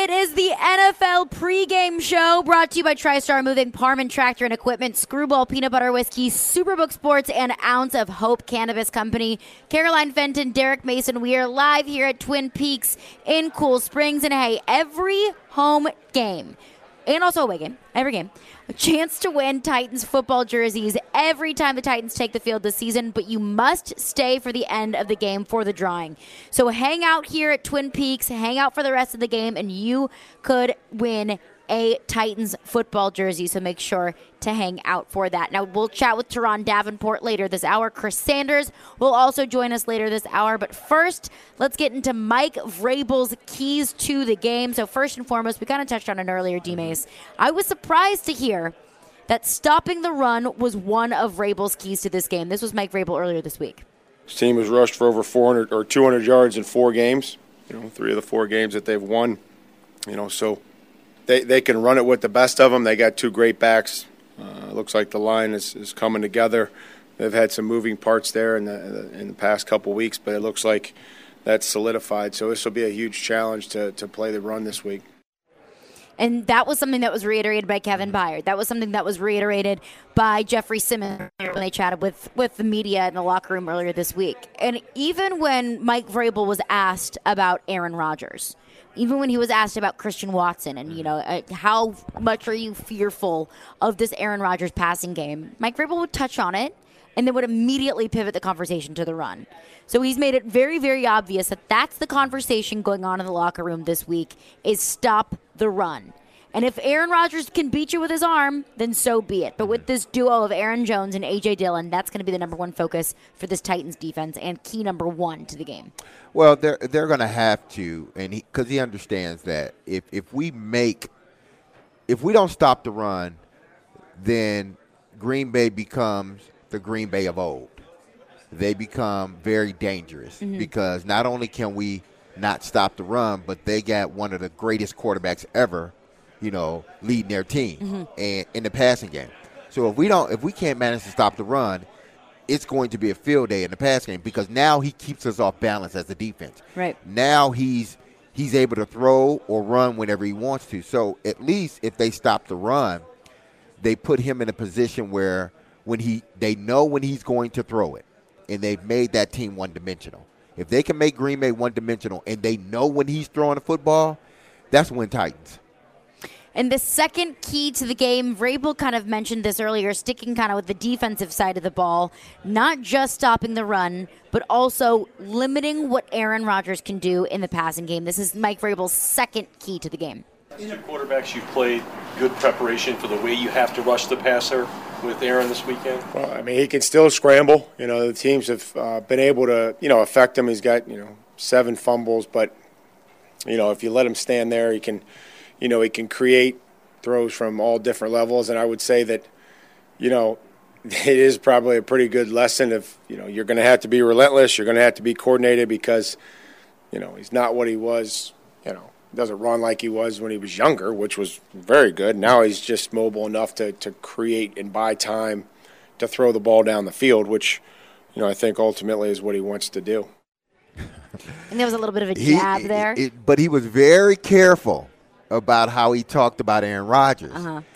It is the NFL pregame show brought to you by TriStar Moving, Parman Tractor and Equipment, Screwball Peanut Butter Whiskey, Superbook Sports, and Ounce of Hope Cannabis Company. Caroline Fenton, Derek Mason, we are live here at Twin Peaks in Cool Springs. And hey, every home game, and also away game, every game, a chance to win Titans football jerseys every time the Titans take the field this season, but you must stay for the end of the game for the drawing. So hang out here at Twin Peaks, hang out for the rest of the game, and you could win a Titans football jersey, so make sure to hang out for that. Now, we'll chat with Teron Davenport later this hour. Chris Sanders will also join us later this hour. But first, let's get into Mike Vrabel's keys to the game. So first and foremost, we kind of touched on it earlier, D-Mace. I was surprised to hear that stopping the run was one of Vrabel's keys to this game. This was Mike Vrabel earlier this week. His team has rushed for over 400 or 200 yards in 4 games, 3 of the 4 games that they've won, so they can run it with the best of them. They got 2 great backs. Looks like the line is coming together. They've had some moving parts there in the past couple weeks, but it looks like that's solidified. So this will be a huge challenge to play the run this week. And that was something that was reiterated by Kevin Byard. That was something that was reiterated by Jeffrey Simmons when they chatted with the media in the locker room earlier this week. And even when Mike Vrabel was asked about Aaron Rodgers, even when he was asked about Christian Watson and, how much are you fearful of this Aaron Rodgers passing game, Mike Vrabel would touch on it and then would immediately pivot the conversation to the run. So he's made it very, very obvious that that's the conversation going on in the locker room this week is stop the run. And if Aaron Rodgers can beat you with his arm, then so be it. But with this duo of Aaron Jones and A.J. Dillon, that's going to be the number one focus for this Titans defense and key number 1 to the game. Well, they're going to have to, and because he understands that if we don't stop the run, then Green Bay becomes the Green Bay of old. They become very dangerous because not only can we not stop the run, but they got one of the greatest quarterbacks ever, leading their team and in the passing game. So if we can't manage to stop the run, it's going to be a field day in the pass game because now he keeps us off balance as a defense. Right. Now he's able to throw or run whenever he wants to. So at least if they stop the run, they put him in a position where they know when he's going to throw it, and they've made that team one-dimensional. If they can make Green Bay one-dimensional and they know when he's throwing the football, that's when Titans. And the second key to the game, Vrabel kind of mentioned this earlier, sticking kind of with the defensive side of the ball, not just stopping the run, but also limiting what Aaron Rodgers can do in the passing game. This is Mike Vrabel's second key to the game. These are quarterbacks you played good preparation for the way you have to rush the passer with Aaron this weekend? Well, he can still scramble. The teams have been able to, affect him. He's got, 7 fumbles, but, if you let him stand there, he can create throws from all different levels. And I would say that, it is probably a pretty good lesson of, you're going to have to be relentless. You're going to have to be coordinated because, he's not what he was, doesn't run like he was when he was younger, which was very good. Now he's just mobile enough to create and buy time to throw the ball down the field, which, I think ultimately is what he wants to do. And there was a little bit of a jab there. But he was very careful about how he talked about Aaron Rodgers.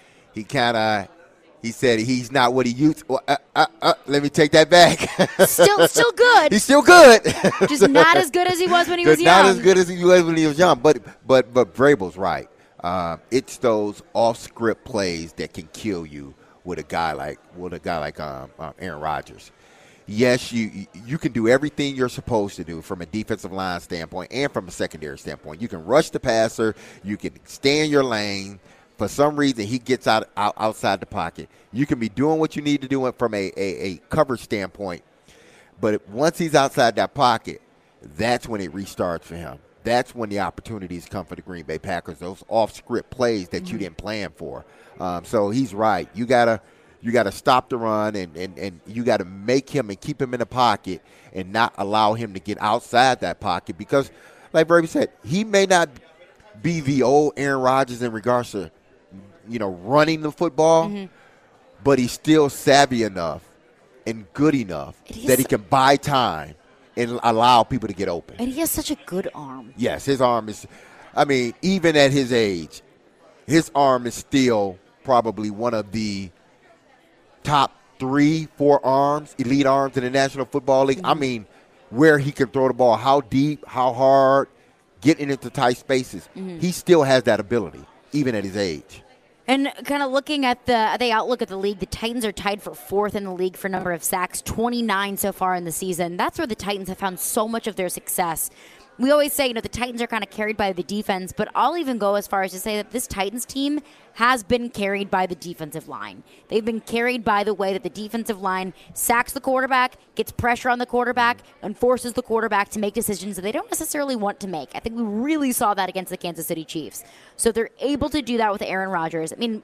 He said he's not what he used. Let me take that back. Still good. He's still good. Just not as good as he was when he was young. Not as good as he was when he was young. But Vrabel's right. It's those off-script plays that can kill you with a guy like Aaron Rodgers. Yes, you can do everything you're supposed to do from a defensive line standpoint and from a secondary standpoint. You can rush the passer. You can stay in your lane. For some reason, he gets outside the pocket. You can be doing what you need to do from a cover standpoint. But once he's outside that pocket, that's when it restarts for him. That's when the opportunities come for the Green Bay Packers, those off-script plays that you didn't plan for. So he's right. You gotta stop the run, and you got to make him and keep him in the pocket and not allow him to get outside that pocket because, like Brady said, he may not be the old Aaron Rodgers in regards to, running the football, but he's still savvy enough and good enough that he can buy time and allow people to get open. And he has such a good arm. Yes, his arm is I mean, even at his age, his arm is still probably one of the top 3-4 arms, elite arms in the National Football League. I mean, where he can throw the ball, how deep, how hard, getting into tight spaces. He still has that ability, even at his age. And kind of looking at the outlook of the league, the Titans are tied for 4th in the league for number of sacks, 29 so far in the season. That's where the Titans have found so much of their success. We always say, the Titans are kind of carried by the defense, but I'll even go as far as to say that this Titans team has been carried by the defensive line. They've been carried by the way that the defensive line sacks the quarterback, gets pressure on the quarterback, and forces the quarterback to make decisions that they don't necessarily want to make. I think we really saw that against the Kansas City Chiefs. So they're able to do that with Aaron Rodgers. I mean,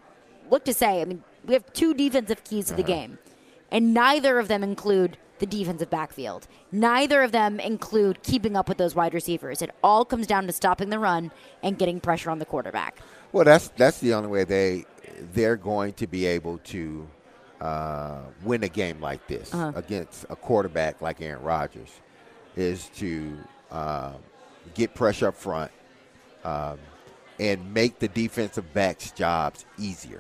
we have 2 defensive keys to the game, and neither of them include the defensive backfield. Neither of them include keeping up with those wide receivers. It all comes down to stopping the run and getting pressure on the quarterback. Well, that's the only way they're going to be able to win a game like this against a quarterback like Aaron Rodgers, is to get pressure up front and make the defensive backs' jobs easier.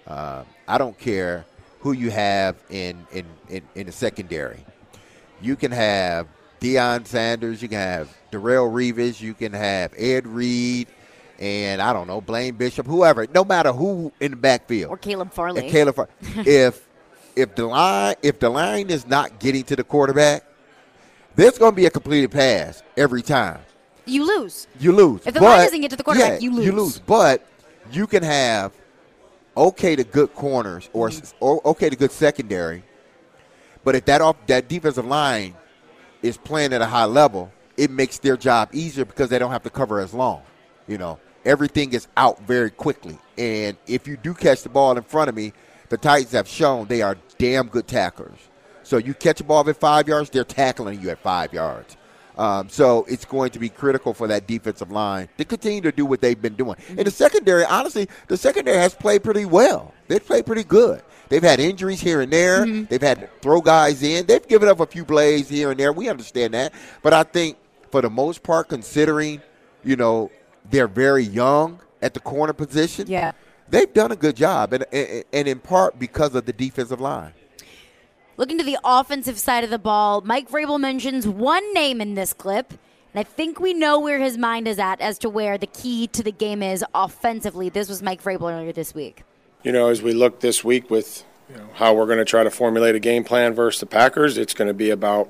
I don't care who you have in the secondary. You can have Deion Sanders, you can have Darrelle Revis, you can have Ed Reed, and I don't know, Blaine Bishop, whoever, no matter who in the backfield. Or Caleb Farley. If the line is not getting to the quarterback, there's going to be a completed pass every time. You lose. If the line doesn't get to the quarterback, you lose. You lose. But you can have okay to good corners or okay to good secondary, but if that defensive line is playing at a high level, it makes their job easier because they don't have to cover as long. Everything is out very quickly. And if you do catch the ball in front of me, the Titans have shown they are damn good tacklers. So you catch a ball at 5 yards, they're tackling you at 5 yards. So it's going to be critical for that defensive line to continue to do what they've been doing. And the secondary, honestly, has played pretty well. They've played pretty good. They've had injuries here and there. They've had to throw guys in. They've given up a few plays here and there. We understand that. But I think for the most part, considering, they're very young at the corner position, they've done a good job, and in part because of the defensive line. Looking to the offensive side of the ball, Mike Vrabel mentions one name in this clip, and I think we know where his mind is at as to where the key to the game is offensively. This was Mike Vrabel earlier this week. As we look this week with how we're going to try to formulate a game plan versus the Packers, it's going to be about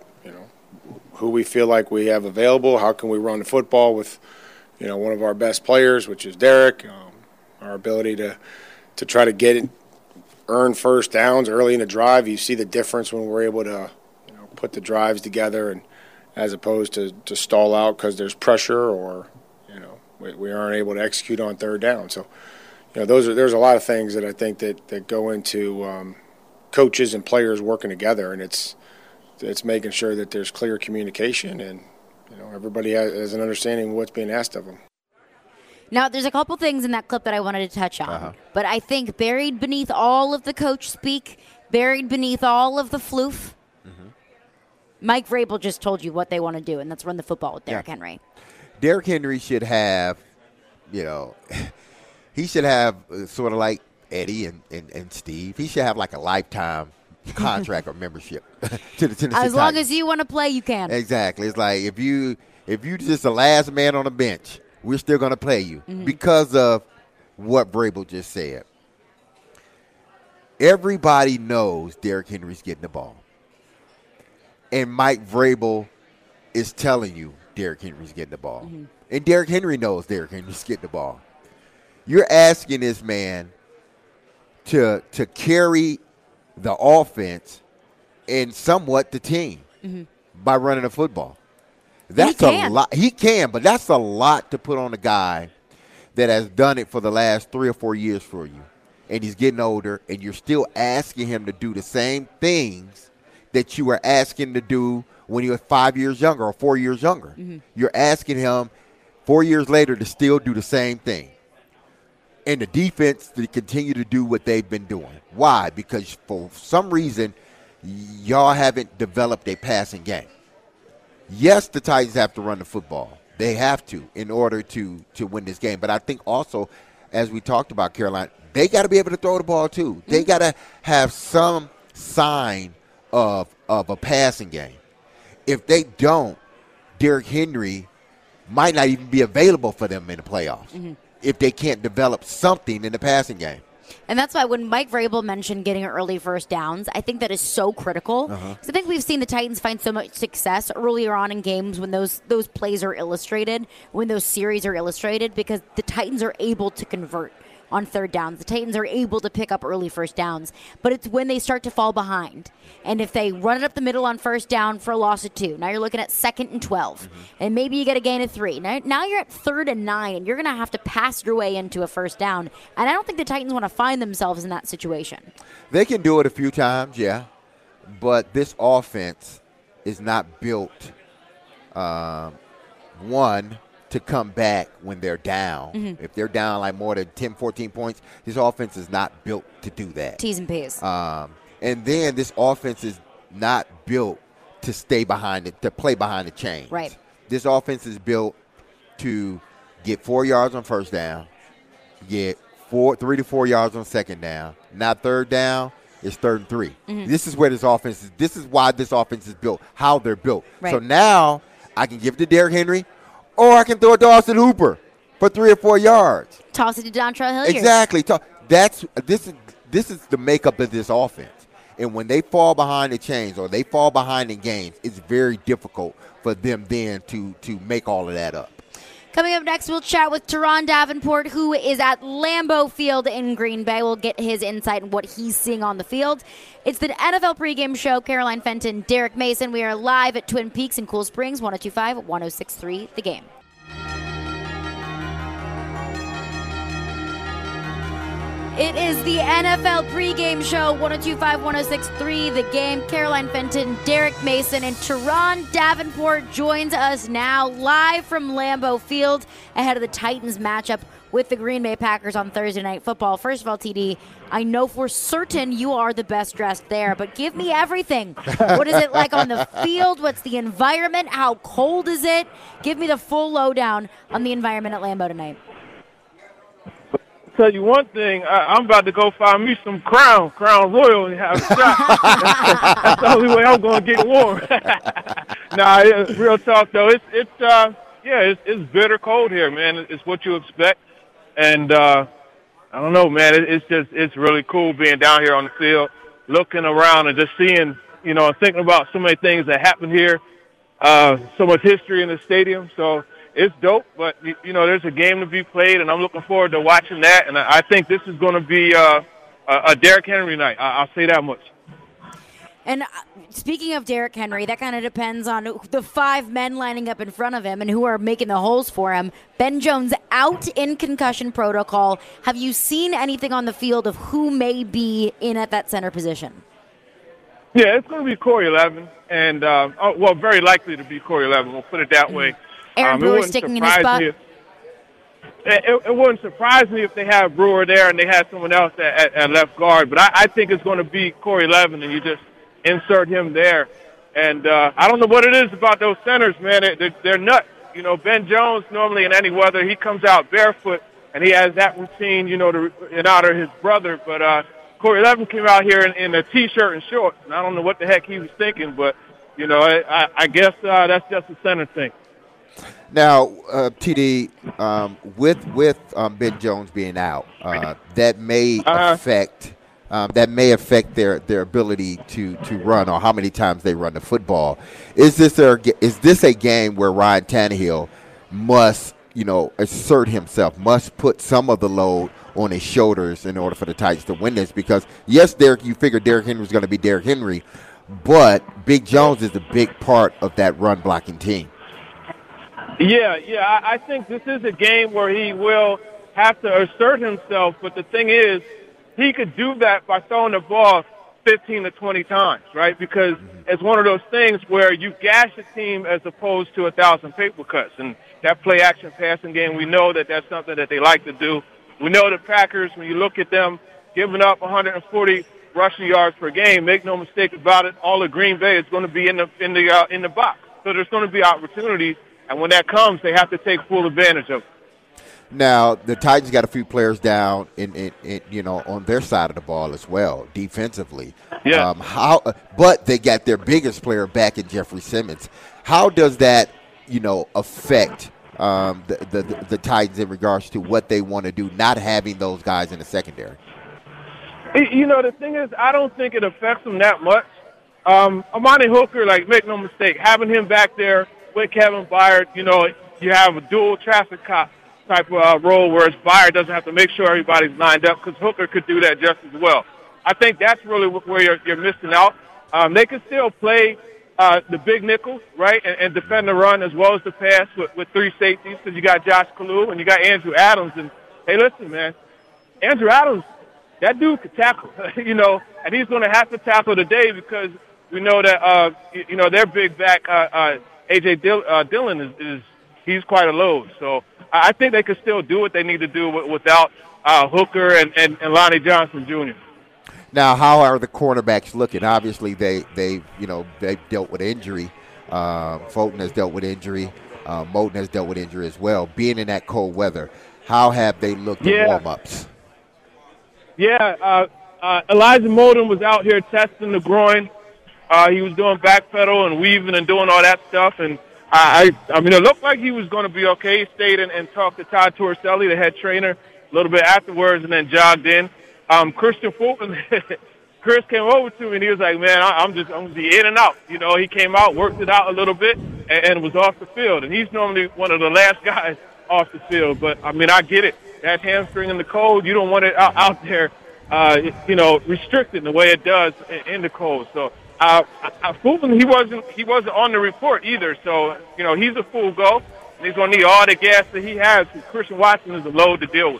who we feel like we have available, how can we run the football with one of our best players, which is Derek, our ability to try to earn first downs early in the drive. You see the difference when we're able to put the drives together, and as opposed to stall out because there's pressure or we aren't able to execute on third down. So there's a lot of things that I think that go into coaches and players working together, and it's making sure that there's clear communication and everybody has an understanding of what's being asked of them. Now, there's a couple things in that clip that I wanted to touch on, but I think buried beneath all of the coach speak, buried beneath all of the floof, Mike Vrabel just told you what they want to do, and that's run the football with Derrick Henry. Derrick Henry should have, he should have sort of like Eddie and Steve. He should have like a lifetime contract or membership to the Tennessee Titans. As long as you want to play, you can. Exactly. It's like if you just the last man on the bench, we're still going to play you because of what Vrabel just said. Everybody knows Derrick Henry's getting the ball. And Mike Vrabel is telling you Derrick Henry's getting the ball. And Derrick Henry knows Derrick Henry's getting the ball. You're asking this man to carry the offense and somewhat the team by running the football. That's a lot. He can, but that's a lot to put on a guy that has done it for the last 3 or 4 years for you. And he's getting older, and you're still asking him to do the same things that you were asking to do when he was 5 years younger or 4 years younger. You're asking him 4 years later to still do the same thing. And the defense to continue to do what they've been doing. Why? Because for some reason, y'all haven't developed a passing game. Yes, the Titans have to run the football, They have to in order to win this game. But I think also, as we talked about, Carolina, they got to be able to throw the ball too. They got to have some sign of a passing game. If they don't, Derrick Henry might not even be available for them in the playoffs if they can't develop something in the passing game. And that's why when Mike Vrabel mentioned getting early first downs, I think that is so critical. Because I think we've seen the Titans find so much success earlier on in games when those plays are illustrated, when those series are illustrated, because the Titans are able to convert on third downs. The Titans are able to pick up early first downs, but it's when they start to fall behind. And if they run it up the middle on first down for a loss of 2, now you're looking at 2nd and 12, and maybe you get a gain of 3. Now you're at 3rd and 9, and you're going to have to pass your way into a first down. And I don't think the Titans want to find themselves in that situation. They can do it a few times, yeah, but this offense is not built, one, to come back when they're down. If they're down like more than 10, 14 points, this offense is not built to do that. T's and P's. And then this offense is not built to stay behind it, to play behind the chains. Right. This offense is built to get 4 yards on first down, get 3 to 4 yards on second down. Now third down, it's 3rd and 3. This is where this offense is. This is why this offense is built, how they're built. Right. So now I can give it to Derrick Henry, or I can throw it to Austin Hooper for 3 or 4 yards. Toss it to Dontrell Hilliard. Exactly. This is the makeup of this offense. And when they fall behind the chains or they fall behind in games, it's very difficult for them then to make all of that up. Coming up next, we'll chat with Teron Davenport, who is at Lambeau Field in Green Bay. We'll get his insight on what he's seeing on the field. It's the NFL pregame show. Caroline Fenton, Derek Mason. We are live at Twin Peaks in Cool Springs, 102.5, 106.3, The Game. It is the NFL pregame show, 102.5, 106.3, The Game. Caroline Fenton, Derek Mason, and Teron Davenport joins us now live from Lambeau Field ahead of the Titans matchup with the Green Bay Packers on Thursday Night Football. First of all, TD, I know for certain you are the best dressed there, but give me everything. What is it like on the field? What's the environment? How cold is it? Give me the full lowdown on the environment at Lambeau tonight. Tell you one thing, I'm about to go find me some Crown Royal and have a shot. That's the only way I'm going to get warm. Nah, real talk though. It's bitter cold here, man. It's what you expect, and I don't know, man. It's really cool being down here on the field, looking around and just seeing, and thinking about so many things that happened here, so much history in the stadium. So it's dope, but, there's a game to be played, and I'm looking forward to watching that. And I think this is going to be a Derrick Henry night. I'll say that much. And speaking of Derrick Henry, that kind of depends on the 5 men lining up in front of him and who are making the holes for him. Ben Jones out in concussion protocol. Have you seen anything on the field of who may be in at that center position? Yeah, it's going to be Corey Levin, and, very likely to be Corey Levin. We'll put it that way. Aaron Brewer sticking in his spot? It wouldn't surprise me if they had Brewer there and they had someone else at left guard, but I think it's going to be Corey Levin, and you just insert him there. And I don't know what it is about those centers, man. They're nuts. Ben Jones, normally in any weather, he comes out barefoot, and he has that routine, in honor of his brother. But Corey Levin came out here in a T-shirt and shorts, and I don't know what the heck he was thinking, but, I guess that's just a center thing. Now, TD, with Ben Jones being out, that may affect their ability to run or how many times they run the football. Is this a game where Ryan Tannehill must assert himself, must put some of the load on his shoulders in order for the Titans to win this? Because yes, Derek, you figured Derrick Henry was going to be Derrick Henry, but Big Jones is a big part of that run blocking team. Yeah, I think this is a game where he will have to assert himself, but the thing is, he could do that by throwing the ball 15 to 20 times, right? Because it's one of those things where you gash a team as opposed to 1,000 paper cuts. And that play-action passing game, we know that that's something that they like to do. We know the Packers, when you look at them giving up 140 rushing yards per game, make no mistake about it, all of Green Bay is going to be in the box. So there's going to be opportunities. And when that comes, they have to take full advantage of it. Now, the Titans got a few players down in on their side of the ball as well, defensively. Yeah. But they got their biggest player back in Jeffrey Simmons. How does that, affect the Titans in regards to what they want to do, not having those guys in the secondary? The thing is, I don't think it affects them that much. Amani Hooker, make no mistake, having him back there with Kevin Byard, you have a dual traffic cop type of role, whereas Byard doesn't have to make sure everybody's lined up because Hooker could do that just as well. I think that's really where you're missing out. They can still play the big nickel, right, and defend the run as well as the pass with three safeties because you got Josh Kalu and you got Andrew Adams. And, hey, listen, man, Andrew Adams, that dude could tackle, and he's going to have to tackle today because we know that, their big back, A.J. Dillon, he's quite a load. So I think they could still do what they need to do without Hooker and Lonnie Johnson Jr. Now, how are the cornerbacks looking? Obviously, they've dealt with injury. Fulton has dealt with injury. Moten has dealt with injury as well. Being in that cold weather, how have they looked in warm-ups? Yeah, Elijah Moten was out here testing the groin. He was doing back pedal and weaving and doing all that stuff, and I mean, it looked like he was going to be okay. He stayed and talked to Todd Torricelli, the head trainer, a little bit afterwards, and then jogged in. Christian Fulton, Chris came over to me and he was like, "Man, I'm gonna be in and out." He came out, worked it out a little bit, and was off the field. And he's normally one of the last guys off the field. But I mean, I get it. That hamstring in the cold, you don't want it out there, restricted the way it does in the cold. So. Fulton, he wasn't on the report either, so he's a full go, and he's going to need all the gas that he has. Christian Watson is a load to deal with.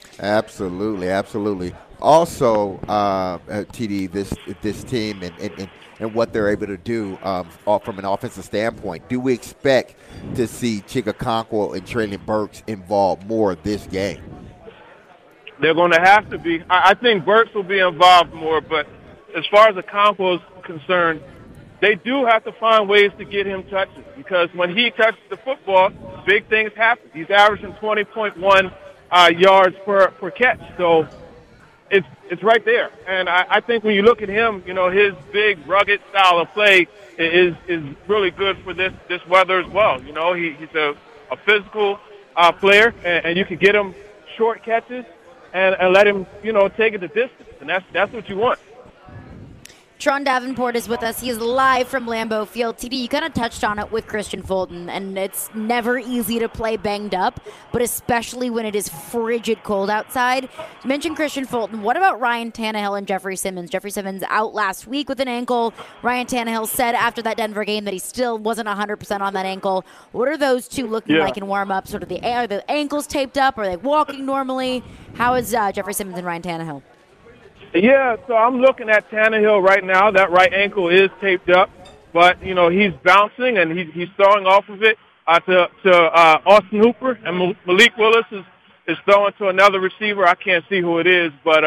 Absolutely. Also, TD, this team and what they're able to do from an offensive standpoint. Do we expect to see Chig Okonkwo and Traylon Burks involved more this game? They're going to have to be. I think Burks will be involved more, but as far as Okonkwo is concerned, they do have to find ways to get him touches because when he touches the football, big things happen. He's averaging 20.1 yards per catch, so it's right there. And I think when you look at him, his big, rugged style of play is really good for this weather as well. He's a physical player, and you can get him short catches and let him, take it the distance, and that's what you want. Tron Davenport is with us. He is live from Lambeau Field. TD, you kind of touched on it with Christian Fulton, and it's never easy to play banged up, but especially when it is frigid cold outside. You mentioned Christian Fulton. What about Ryan Tannehill and Jeffrey Simmons? Jeffrey Simmons out last week with an ankle. Ryan Tannehill said after that Denver game that he still wasn't 100% on that ankle. What are those two looking like in warm-up? Are the ankles taped up? Are they walking normally? How is Jeffrey Simmons and Ryan Tannehill? Yeah, so I'm looking at Tannehill right now. That right ankle is taped up, but, he's bouncing and he's throwing off of it to Austin Hooper, and Malik Willis is throwing to another receiver. I can't see who it is, but,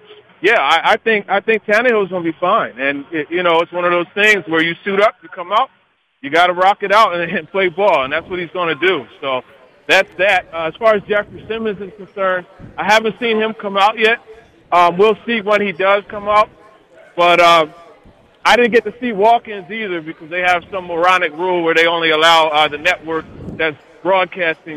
I think Tannehill's going to be fine. And, it's one of those things where you suit up, you come out, you got to rock it out and play ball, and that's what he's going to do. So that's that. As far as Jeffrey Simmons is concerned, I haven't seen him come out yet. We'll see when he does come out. But I didn't get to see walk-ins either because they have some moronic rule where they only allow the network that's broadcasting,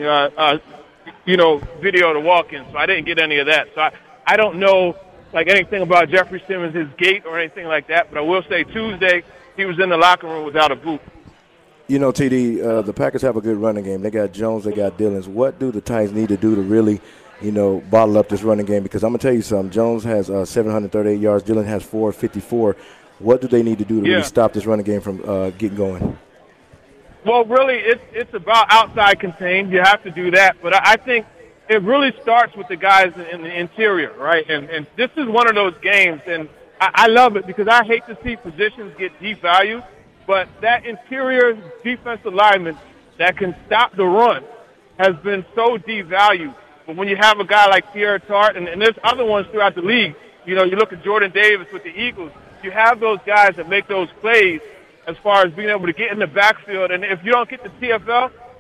video to walk-ins. So I didn't get any of that. So I don't know, anything about Jeffrey Simmons, his gait or anything like that. But I will say Tuesday he was in the locker room without a boot. TD, the Packers have a good running game. They got Jones, they got Dillons. What do the Titans need to do to really bottle up this running game? Because I'm going to tell you something. Jones has 738 yards. Dillon has 454. What do they need to do to really stop this running game from getting going? Well, really, it's about outside contain. You have to do that. But I think it really starts with the guys in the interior, right? And this is one of those games, and I love it because I hate to see positions get devalued. But that interior defensive lineman that can stop the run has been so devalued. But when you have a guy like Pierre Tart, and there's other ones throughout the league, you look at Jordan Davis with the Eagles, you have those guys that make those plays as far as being able to get in the backfield. And if you don't get the TFL,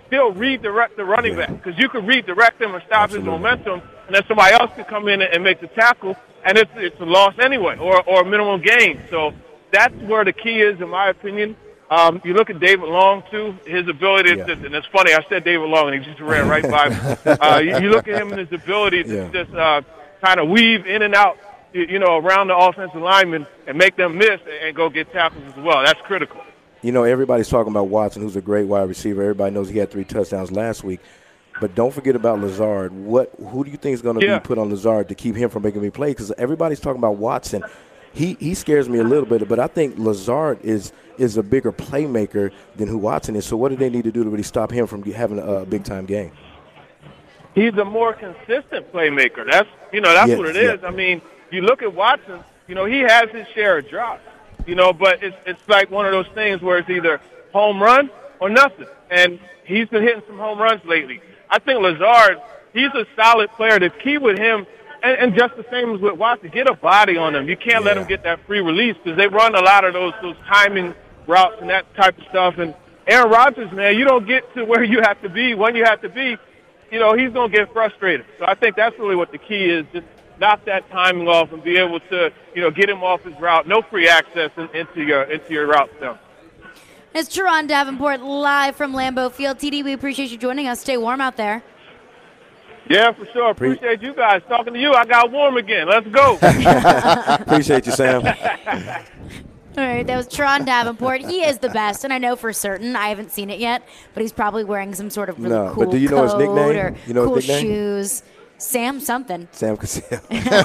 still redirect the running back, because you could redirect him and stop his momentum, and then somebody else could come in and make the tackle, and it's a loss anyway, or a minimum gain. So that's where the key is, in my opinion. You look at David Long, too, his ability, and it's funny, I said David Long, and he just ran right by me. You look at him and his ability to just kind of weave in and out, around the offensive linemen and make them miss and go get tackles as well. That's critical. Everybody's talking about Watson, who's a great wide receiver. Everybody knows he had 3 touchdowns last week. But don't forget about Lazard. Who do you think is going to be put on Lazard to keep him from making me play? Because everybody's talking about Watson. He scares me a little bit, but I think Lazard is a bigger playmaker than who Watson is. So what do they need to do to really stop him from having a big-time game? He's a more consistent playmaker. That's what it is. I mean, you look at Watson, he has his share of drops, but it's like one of those things where it's either home run or nothing. And he's been hitting some home runs lately. I think Lazard, he's a solid player. The key with him, and just the same as with Watson, get a body on him. You can't let him get that free release, because they run a lot of those timing routes and that type of stuff. And Aaron Rodgers, man, you don't get to where you have to be when you have to be, he's going to get frustrated. So I think that's really what the key is, just knock that timing off and be able to, get him off his route. No free access into your route stuff. It's Teron Davenport live from Lambeau Field. TD, we appreciate you joining us. Stay warm out there. Yeah, for sure. Appreciate you guys. Talking to you, I got warm again. Let's go. Appreciate you, Sam. All right, that was Teron Davenport. He is the best, and I know for certain. I haven't seen it yet, but he's probably wearing some sort of really cool but do you know his coat nickname? or You know cool his nickname? shoes. Sam something. Sam Cassell.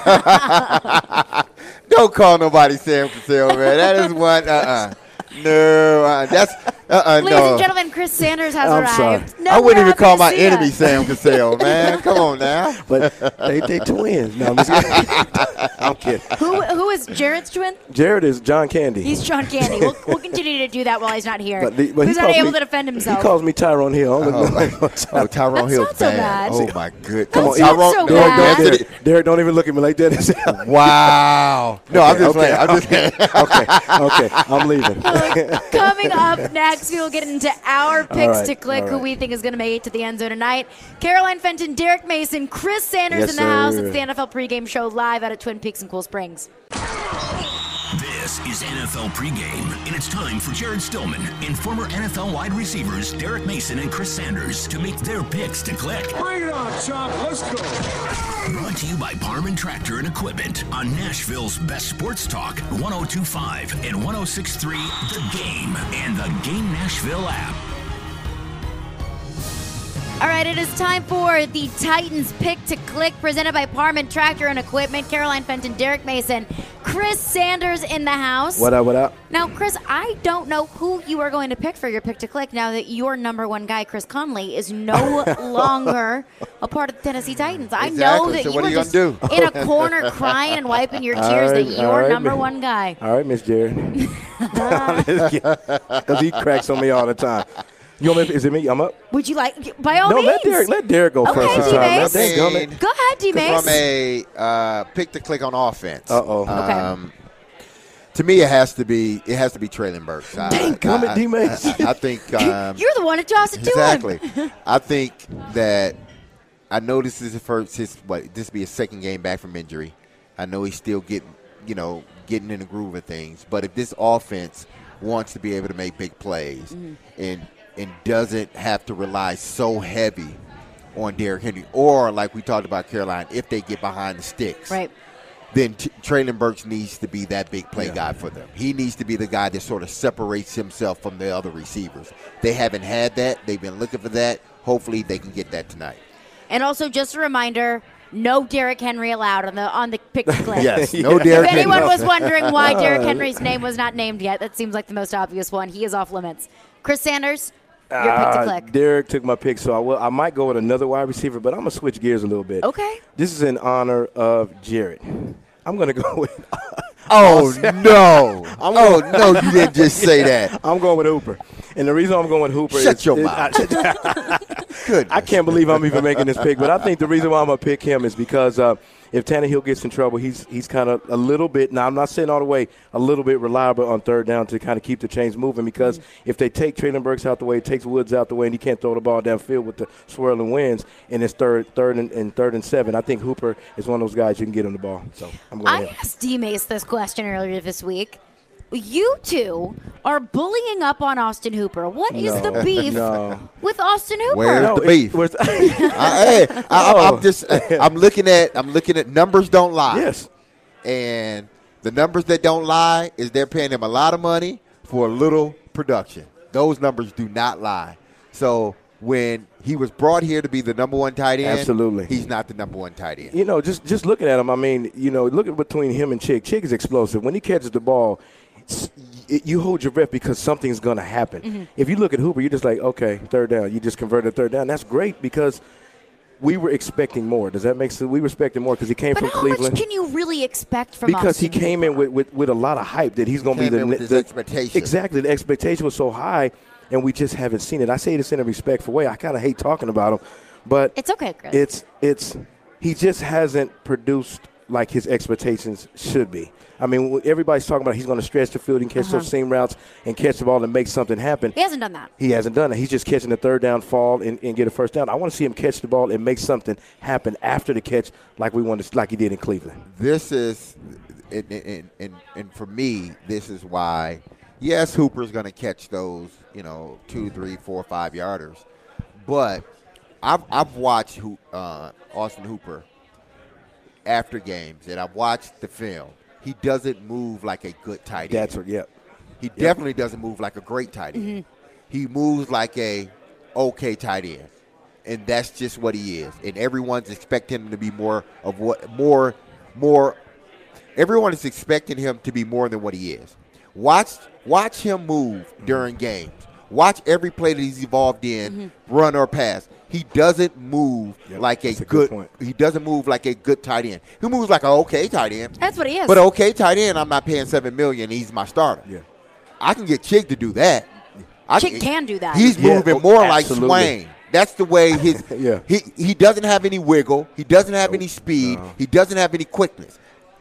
Don't call nobody Sam Cassell, man. That is one. No, that's Ladies no. and gentlemen, Chris Sanders has I'm arrived. sorry. No, I wouldn't we're even happy call to my see enemy ya. Sam Cassell, man. Come on now. But they twins. No, I'm just kidding. I'm kidding. Who is Jared's twin? Jared is John Candy. He's John Candy. We'll continue to do that while he's not here. But he's he not calls able me- to defend himself. He calls me Tyrone Hill. Oh, Tyrone That's Hill's not so bad. bad. Oh my goodness. That's Tyrone, not so Derek, bad. Derek, don't even look at me like that. Wow. No, I'm just playing. I'm just kidding. Okay, I'm leaving. Coming up next, we will get into our picks right, to click all who right. we think is going to make it to the end zone tonight. Caroline Fenton, Derek Mason, Chris Sanders Yes, in the house. sir. It's the NFL pregame show live out at Twin Peaks in Cool Springs. This is NFL pregame, and it's time for Jared Stillman and former NFL wide receivers Derek Mason and Chris Sanders to make their picks to click. Bring it on, Chop. Let's go. Brought to you by Parman Tractor and Equipment on Nashville's best sports talk, 102.5 and 106.3 The Game and the Game Nashville app. All right, it is time for the Titans pick to click, presented by Parman Tractor and Equipment. Caroline Fenton, Derek Mason, Chris Sanders in the house. What up? Now, Chris, I don't know who you are going to pick for your pick to click now that your number one guy, Chris Conley, is no longer a part of the Tennessee Titans. I know Exactly. that So you what were are you just gonna do? in a corner crying and wiping your tears that you're number one guy. All right, Miss Jared. Because he cracks on me all the time. You want me? Is it me? I'm up. Would you like, by all No, means. let Derek go Okay, first. this D-Mace. time. Dadgummit. Go ahead, D-Mace. From a pick to click on offense. Uh-oh. Okay. To me, it has to be Traylon Burks. Dadgummit, D-Mace. I think You're the one who tossed it to exactly. him. I think that I know this is this will be his second game back from injury. I know he's still getting in the groove of things. But if this offense wants to be able to make big plays and doesn't have to rely so heavy on Derrick Henry, or like we talked about Caroline, if they get behind the sticks, Right. then Traylon Burks needs to be that big play guy for them. He needs to be the guy that sort of separates himself from the other receivers. They haven't had that. They've been looking for that. Hopefully they can get that tonight. And also, just a reminder, no Derrick Henry allowed on the pick to click. Yes, no If Derrick anyone Henry. was wondering why Derrick Henry's name was not named yet, that seems like the most obvious one. He is off limits. Chris Sanders, your pick to click. Derek took my pick, so I might go with another wide receiver, but I'm going to switch gears a little bit. Okay. This is in honor of Jared. I'm going to go with Oh, no. Oh, no, you didn't just say that. I'm going with Hooper. And the reason I'm going Hooper Shut your mouth. I can't believe I'm even making this pick, but I think the reason why I'm going to pick him is because if Tannehill gets in trouble, he's kind of a little bit – now, I'm not saying all the way – a little bit reliable on third down to kind of keep the chains moving because if they take Traylon Burks out the way, takes Woods out the way, and he can't throw the ball downfield with the swirling winds, and it's third and 7, I think Hooper is one of those guys you can get him the ball. So I'm going I asked D-Mace this question earlier this week. You two are bullying up on Austin Hooper. What is the beef with Austin Hooper? Where's the beef? I'm looking at numbers don't lie. Yes. And the numbers that don't lie is they're paying him a lot of money for a little production. Those numbers do not lie. So when he was brought here to be the number one tight end, absolutely, he's not the number one tight end. You know, just looking at him, I mean, you know, looking between him and Chick. Chick is explosive. When he catches the ball, you hold your breath because something's going to happen. Mm-hmm. If you look at Hooper, you're just like, okay, third down. You just converted third down. That's great because we were expecting more. Does that make sense? We were expecting more because he came from Cleveland. But how much can you really expect from because Austin he came in with a lot of hype that he's going to be the expectation. Exactly. The expectation was so high, and we just haven't seen it. I say this in a respectful way. I kind of hate talking about him, but it's okay, Chris. It's he just hasn't produced like his expectations should be. I mean, everybody's talking about he's going to stretch the field and catch those seam routes and catch the ball and make something happen. He hasn't done that. He hasn't done it. He's just catching the third down, fall, and get a first down. I want to see him catch the ball and make something happen after the catch like he did in Cleveland. This is, and for me, this is why, yes, Hooper's going to catch those, 2, 3, 4, 5 yarders. But I've watched Austin Hooper after games, and I've watched the film. He doesn't move like a good tight end. He definitely doesn't move like a great tight end. Mm-hmm. He moves like a okay tight end, and that's just what he is. And everyone's expecting him to be more. Everyone is expecting him to be more than what he is. Watch him move during games. Watch every play that he's involved in, run or pass. He doesn't move like a good. He doesn't move like a good tight end. He moves like an okay tight end. That's what he is. But an okay tight end, I'm not paying $7 million. He's my starter. Yeah, I can get Chig to do that. Chig can do that. He's moving more like Swain. That's the way his. He doesn't have any wiggle. He doesn't have any speed. No. He doesn't have any quickness.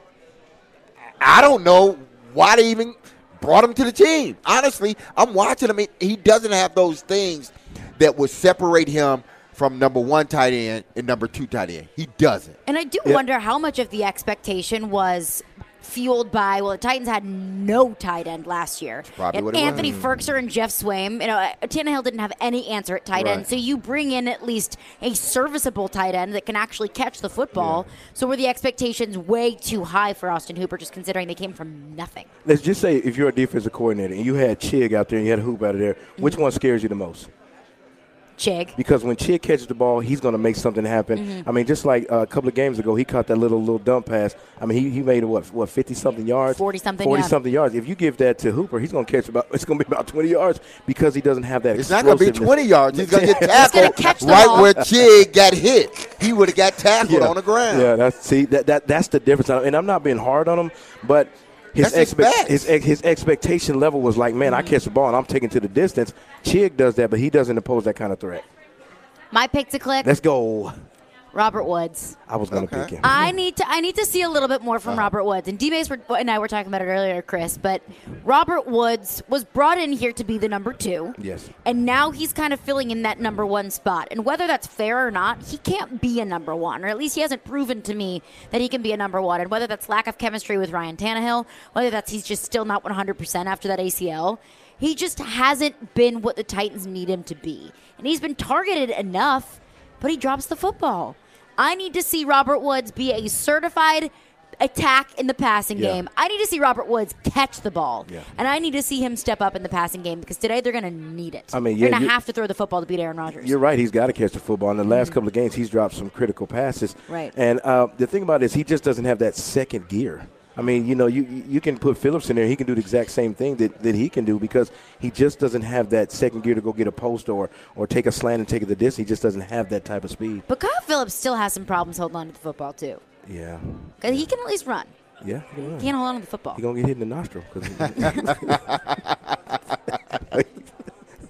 I don't know why they even brought him to the team. Honestly, I'm watching him. He doesn't have those things that would separate him from number one tight end and number two tight end. He doesn't. And I do wonder how much of the expectation was fueled by, the Titans had no tight end last year. Probably what Anthony Ferkser and Jeff Swaim. Tannehill didn't have any answer at tight end, so you bring in at least a serviceable tight end that can actually catch the football. Yeah. So were the expectations way too high for Austin Hooper, just considering they came from nothing? Let's just say if you're a defensive coordinator and you had Chig out there and you had Hoop out of there, which one scares you the most? Chig. Because when Chig catches the ball, he's going to make something happen. Mm-hmm. I mean, just like a couple of games ago, he caught that little dump pass. I mean, he made, 50-something yards? 40-something, 40-something yards. If you give that to Hooper, he's going to catch it's going to be about 20 yards because he doesn't have that It's not going to be 20 yards. He's going to get tackled where Chig got hit. He would have got tackled on the ground. Yeah, that's the difference. And I'm not being hard on him, but his expectation level was like, man, I catch the ball and I'm taking to the distance. Chig does that, but he doesn't pose that kind of threat. My pick to click. Let's go. Robert Woods. I was going to pick him. I need to see a little bit more from Robert Woods. And D-Mace and I were talking about it earlier, Chris, but Robert Woods was brought in here to be the number 2. Yes. And now he's kind of filling in that number 1 spot. And whether that's fair or not, he can't be a number 1, or at least he hasn't proven to me that he can be a number 1. And whether that's lack of chemistry with Ryan Tannehill, whether that's he's just still not 100% after that ACL, he just hasn't been what the Titans need him to be. And he's been targeted enough, but he drops the football. I need to see Robert Woods be a certified attack in the passing game. I need to see Robert Woods catch the ball. Yeah. And I need to see him step up in the passing game because today they're going to need it. I mean, they're going to have to throw the football to beat Aaron Rodgers. You're right. He's got to catch the football. In the last couple of games, he's dropped some critical passes. Right. And the thing about it is he just doesn't have that second gear. I mean, you can put Phillips in there. He can do the exact same thing that he can do because he just doesn't have that second gear to go get a post or take a slant and take it the distance. He just doesn't have that type of speed. But Kyle Phillips still has some problems holding on to the football, too. Yeah. Because he can at least run. Yeah, he can run. He can't hold on to the football. He's going to get hit in the nostril.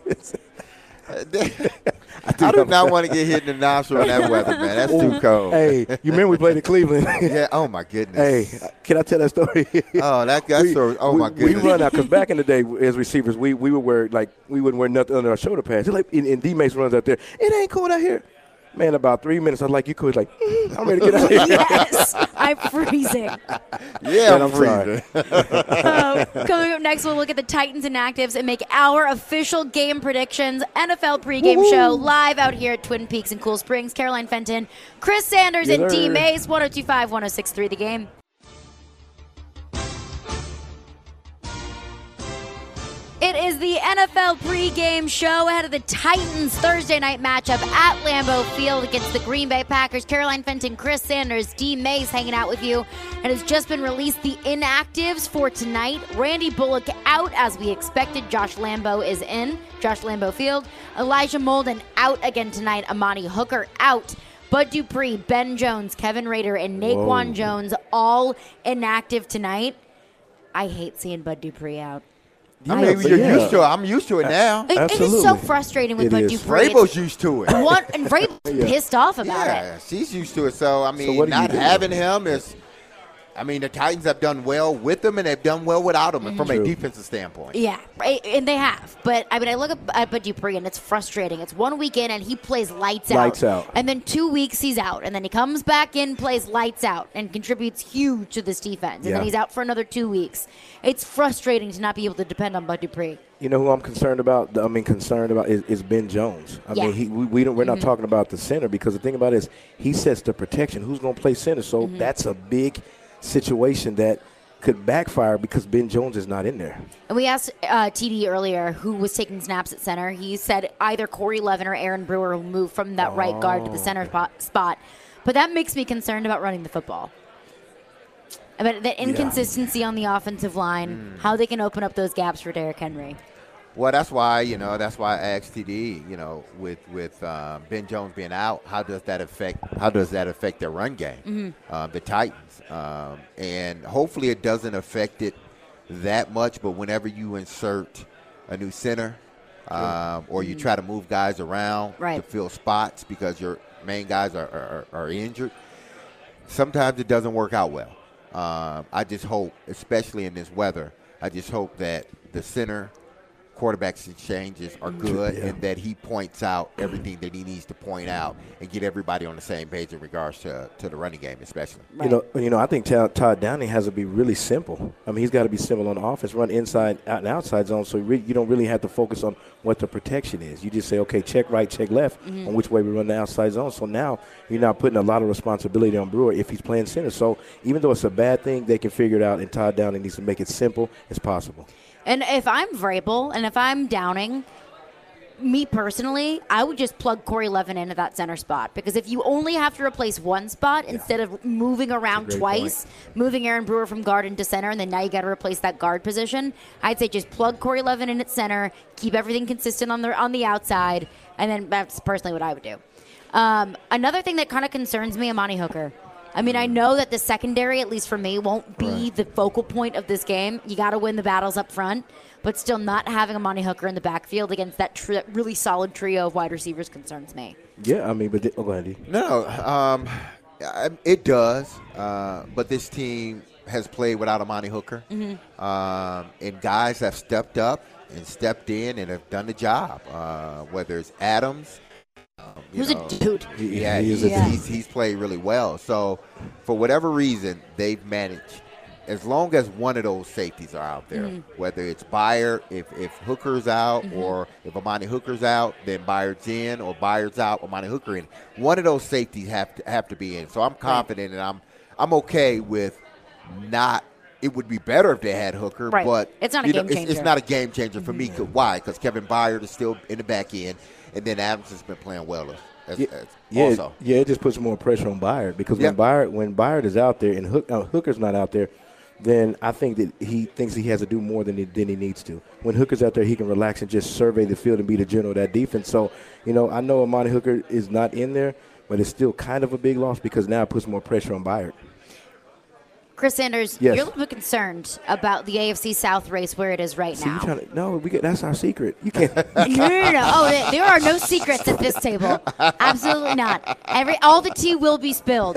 I do not want to get hit in the nostril in that weather, man. That's too cold. Hey, you remember we played in Cleveland? Yeah. Oh my goodness. Hey, can I tell that story? Oh, that's so. Oh my goodness. We run out because back in the day as receivers, we would wear we wouldn't wear nothing under our shoulder pads. It's like and D-Mace runs out there. It ain't cold out here. Man, about 3 minutes, I was like, you could I'm ready to get out of here. Yes, I'm freezing. Yeah, I'm freezing. Coming up next, we'll look at the Titans inactives and make our official game predictions. NFL pregame show live out here at Twin Peaks in Cool Springs. Caroline Fenton, Chris Sanders, and D. Mays, 102.5, 106.3 The Game. It is the NFL pregame show ahead of the Titans Thursday night matchup at Lambeau Field against the Green Bay Packers. Caroline Fenton, Chris Sanders, D. Mays hanging out with you. And has just been released the inactives for tonight. Randy Bullock out as we expected. Josh Lambeau is in. Josh Lambeau Field. Elijah Molden out again tonight. Amani Hooker out. Bud Dupree, Ben Jones, Kevin Rader, and Naquan Jones all inactive tonight. I hate seeing Bud Dupree out. I mean, you're used to it. I'm used to it now. It is so frustrating with Bud Dupree. Vrabel's used to it. And Vrabel's pissed off about it. Yeah, she's used to it. So, I mean, not having him is – I mean, the Titans have done well with him, and they've done well without him from a defensive standpoint. Yeah, and they have. But, I mean, I look at Bud Dupree, and it's frustrating. It's 1 weekend, and he plays lights out. And then 2 weeks, he's out. And then he comes back in, plays lights out, and contributes huge to this defense. And then he's out for another 2 weeks. It's frustrating to not be able to depend on Bud Dupree. You know who I'm concerned about? Is Ben Jones. I mean, we're not talking about the center because the thing about it is he sets the protection. Who's going to play center? So that's a big situation that could backfire because Ben Jones is not in there. And we asked TD earlier who was taking snaps at center. He said either Corey Levin or Aaron Brewer will move from that right guard to the center spot. But that makes me concerned about running the football. About the inconsistency on the offensive line, how they can open up those gaps for Derrick Henry. Well, that's why I asked TD, with Ben Jones being out, how does that affect their run game, the Titans, and hopefully it doesn't affect it that much. But whenever you insert a new center, or you try to move guys around to fill spots because your main guys are injured, sometimes it doesn't work out well. I just hope, especially in this weather, that the center quarterback's exchanges are good and that he points out everything that he needs to point out and get everybody on the same page in regards to the running game especially. Right. I think Todd Downing has to be really simple. I mean, he's got to be simple on offense, run inside out and outside zone, so you don't really have to focus on what the protection is. You just say, okay, check right, check left on which way we run the outside zone. So now you're not putting a lot of responsibility on Brewer if he's playing center. So even though it's a bad thing, they can figure it out, and Todd Downing needs to make it simple as possible. And if I'm Vrabel and if I'm Downing, me personally, I would just plug Corey Levin into that center spot. Because if you only have to replace one spot instead of moving around twice, moving Aaron Brewer from guard into center, and then now you got to replace that guard position, I'd say just plug Corey Levin in at center, keep everything consistent on the outside, and then that's personally what I would do. Another thing that kind of concerns me, Amani Hooker. I mean, I know that the secondary, at least for me, won't be the focal point of this game. You got to win the battles up front, but still not having Amani Hooker in the backfield against that really solid trio of wide receivers concerns me. Yeah, I mean, but go ahead, D. No, it does, but this team has played without Amani Hooker, and guys have stepped up and stepped in and have done the job, whether it's Adams. Who's a dude? He's played really well. So, for whatever reason, they've managed, as long as one of those safeties are out there, whether it's Byard, if Hooker's out, or if Amani Hooker's out, then Byard's in, or Byard's out, Amani Hooker in. One of those safeties have to be in. So I'm confident, and I'm okay with not. It would be better if they had Hooker, but it's not a game changer. It's not a game changer for me. Why? Because Kevin Byard is still in the back end. And then Adams has been playing well also. Yeah, it just puts more pressure on Byard because when Byard is out there and Hooker's not out there, then I think that he thinks he has to do more than he needs to. When Hooker's out there, he can relax and just survey the field and be the general of that defense. So, I know Amani Hooker is not in there, but it's still kind of a big loss because now it puts more pressure on Byard. Chris Sanders, Yes. you're a little bit concerned about the AFC South race where it is right now. That's our secret. You can't. No. Oh, there are no secrets at this table. Absolutely not. All the tea will be spilled.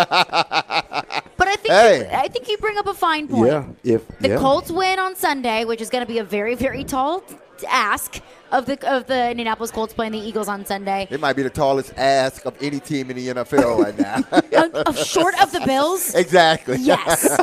But I think you bring up a fine point. Yeah. The Colts win on Sunday, which is going to be a very, very tall ask of the Indianapolis Colts playing the Eagles on Sunday. It might be the tallest ask of any team in the NFL right now. Short of the Bills? Exactly. Yes.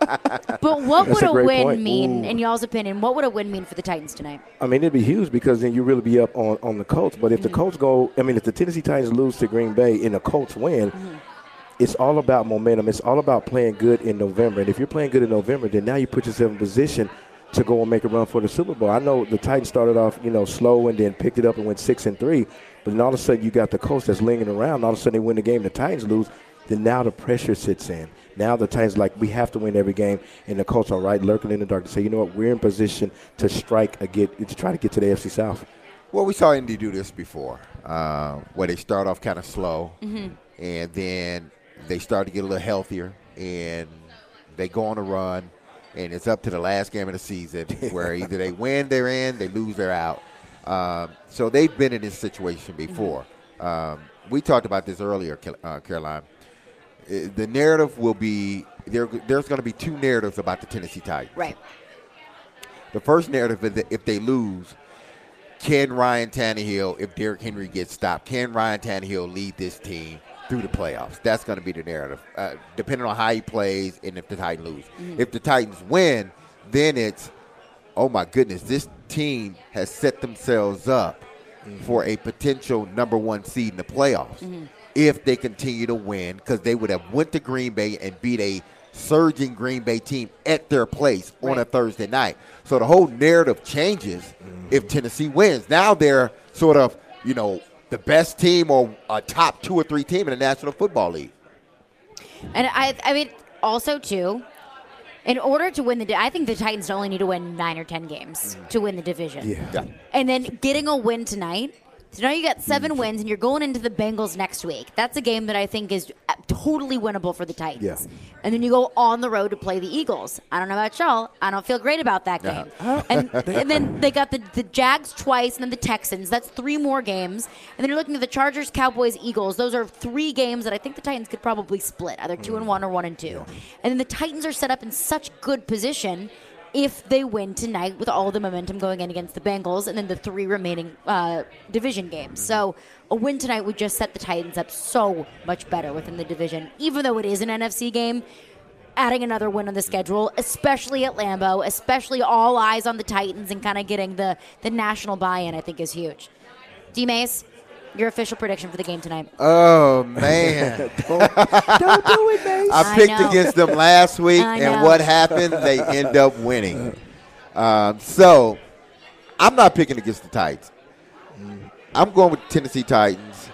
But what That's would a a great win point. mean, Ooh. in y'all's opinion? What would a win mean for the Titans tonight? I mean, it'd be huge because then you really be up on the Colts. But if the Colts if the Tennessee Titans lose to Green Bay and the Colts win, it's all about momentum. It's all about playing good in November. And if you're playing good in November, then now you put yourself in position to go and make a run for the Super Bowl. I know the Titans started off, slow and then picked it up and went 6-3. But then all of a sudden you got the Colts that's lingering around. All of a sudden they win the game, the Titans lose. Then now the pressure sits in. Now the Titans we have to win every game, and the Colts are right lurking in the dark to say, you know what, we're in position to strike again, to try to get to the AFC South. Well, we saw Indy do this before, where they start off kind of slow, and then they start to get a little healthier, and they go on a run, and it's up to the last game of the season where either they win, they're in, they lose, they're out. So they've been in this situation before. We talked about this earlier, Caroline. The narrative will be there's going to be two narratives about the Tennessee Titans. Right. The first narrative is that if they lose, can Ryan Tannehill, if Derrick Henry gets stopped, can Ryan Tannehill lead this team through the playoffs? That's going to be the narrative, depending on how he plays and if the Titans lose. If the Titans win, then it's, oh, my goodness, this team has set themselves up for a potential number one seed in the playoffs. If they continue to win, because they would have went to Green Bay and beat a surging Green Bay team at their place on a Thursday night. So the whole narrative changes if Tennessee wins. Now they're sort of, the best team or a top 2 or 3 team in the National Football League. And I mean, also, too, in order to win I think the Titans only need to win 9 or 10 games to win the division. Yeah. And then getting a win tonight. So now you got 7 wins, and you're going into the Bengals next week. That's a game that I think is totally winnable for the Titans. Yeah. And then you go on the road to play the Eagles. I don't know about y'all. I don't feel great about that game. And then they got the Jags twice, and then the Texans. That's 3 more games. And then you're looking at the Chargers, Cowboys, Eagles. Those are 3 games that I think the Titans could probably split, either 2-1 or 1-2. And then the Titans are set up in such good position if they win tonight with all the momentum going in against the Bengals and then the 3 remaining division games. So a win tonight would just set the Titans up so much better within the division, even though it is an NFC game. Adding another win on the schedule, especially at Lambeau, especially all eyes on the Titans and kind of getting the national buy-in, I think is huge. D-Mace, your official prediction for the game tonight. Oh, man. Don't do it, Mace. I picked against them last week, I and know. what happened? They end up winning. So I'm not picking against the Titans. I'm going with Tennessee Titans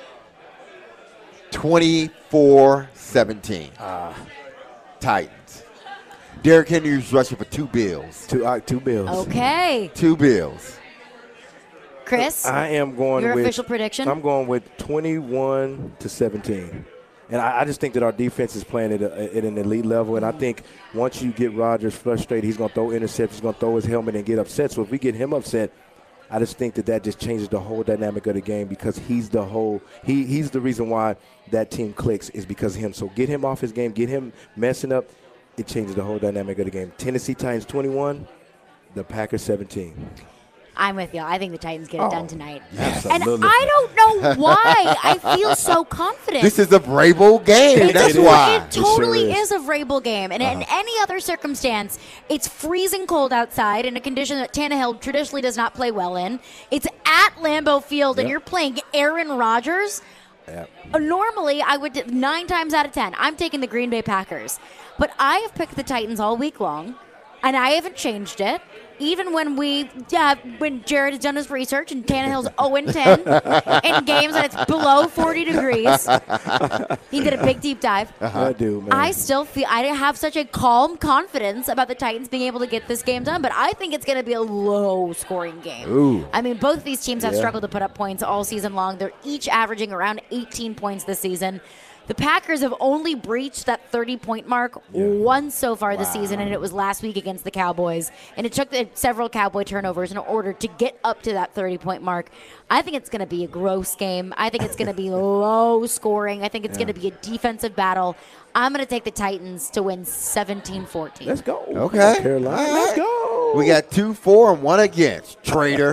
24-17. Titans. Derrick Henry's rushing for 2 bills. 2 bills. Okay. 2 bills. Chris, I am going your with official prediction? I'm going with 21-17. And I just think that our defense is playing at an elite level. And I think once you get Rodgers frustrated, he's going to throw interceptions, he's going to throw his helmet and get upset. So if we get him upset, I just think that just changes the whole dynamic of the game because he's the reason why that team clicks is because of him. So get him off his game, get him messing up, it changes the whole dynamic of the game. Tennessee Titans 21, the Packers 17. I'm with you. I think the Titans get it done tonight. Absolutely. And I don't know why I feel so confident. This is a Vrabel game. That's why. It totally sure is a Vrabel game. And in any other circumstance, it's freezing cold outside in a condition that Tannehill traditionally does not play well in. It's at Lambeau Field, and you're playing Aaron Rodgers. Normally, I would 9 times out of 10, I'm taking the Green Bay Packers. But I have picked the Titans all week long, and I haven't changed it. Even when when Jared has done his research and Tannehill's 0-10 in games that it's below 40 degrees, he did a big deep dive. I do, man. I still feel I have such a calm confidence about the Titans being able to get this game done, but I think it's going to be a low-scoring game. Ooh. I mean, both of these teams have struggled to put up points all season long. They're each averaging around 18 points this season. The Packers have only breached that 30-point mark once so far this season, and it was last week against the Cowboys. And it took several Cowboy turnovers in order to get up to that 30-point mark. I think it's going to be a gross game. I think it's going to be low scoring. I think it's going to be a defensive battle. I'm going to take the Titans to win 17-14. Let's go. Okay. Carolina. All right. Let's go. We got 2 for and 1 against. Traitor.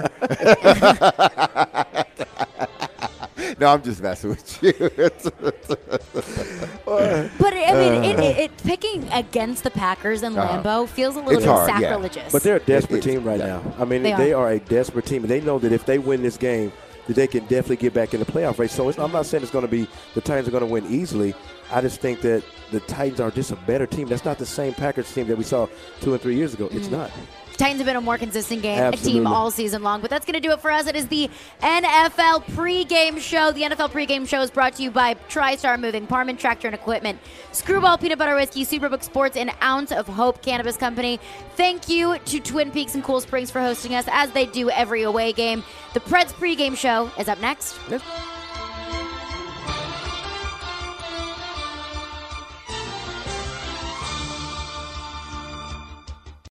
No, I'm just messing with you. But I mean, picking against the Packers and Lambeau feels a little bit hard, sacrilegious. But they're a desperate team right now. I mean, they are a desperate team. They know that if they win this game, that they can definitely get back in the playoff race. So I'm not saying it's going to be the Titans are going to win easily. I just think that the Titans are just a better team. That's not the same Packers team that we saw 2 and 3 years ago. It's not. Titans have been a more consistent Absolutely. team all season long. But that's going to do it for us. It is the NFL pregame show. The NFL pregame show is brought to you by TriStar Moving, Parman Tractor and Equipment, Screwball Peanut Butter Whiskey, Superbook Sports, and Ounce of Hope Cannabis Company. Thank you to Twin Peaks and Cool Springs for hosting us, as they do every away game. The Preds pregame show is up next.